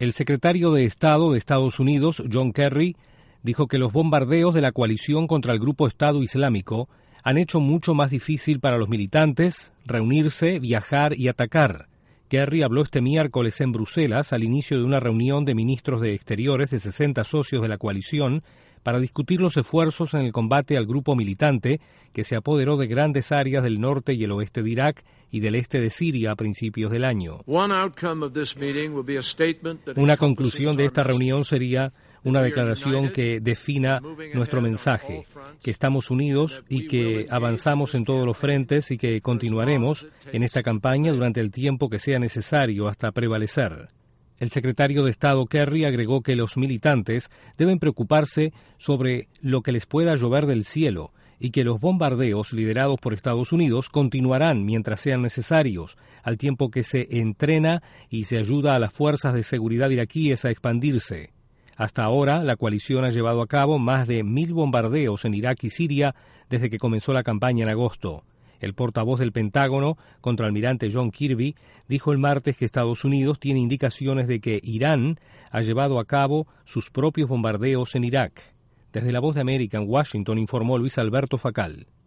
El secretario de Estado de Estados Unidos, John Kerry, dijo que los bombardeos de la coalición contra el grupo Estado Islámico han hecho mucho más difícil para los militantes reunirse, viajar y atacar. Kerry habló este miércoles en Bruselas al inicio de una reunión de ministros de Exteriores de 60 socios de la coalición para discutir los esfuerzos en el combate al grupo militante que se apoderó de grandes áreas del norte y el oeste de Irak y del este de Siria a principios del año. Una conclusión de esta reunión sería una declaración que defina nuestro mensaje, que estamos unidos y que avanzamos en todos los frentes y que continuaremos en esta campaña durante el tiempo que sea necesario hasta prevalecer. El secretario de Estado Kerry agregó que los militantes deben preocuparse sobre lo que les pueda llover del cielo y que los bombardeos liderados por Estados Unidos continuarán mientras sean necesarios, al tiempo que se entrena y se ayuda a las fuerzas de seguridad iraquíes a expandirse. Hasta ahora, la coalición ha llevado a cabo más de 1.000 bombardeos en Irak y Siria desde que comenzó la campaña en agosto. El portavoz del Pentágono, contraalmirante John Kirby, dijo el martes que Estados Unidos tiene indicaciones de que Irán ha llevado a cabo sus propios bombardeos en Irak. Desde La Voz de América en Washington informó Luis Alberto Facal.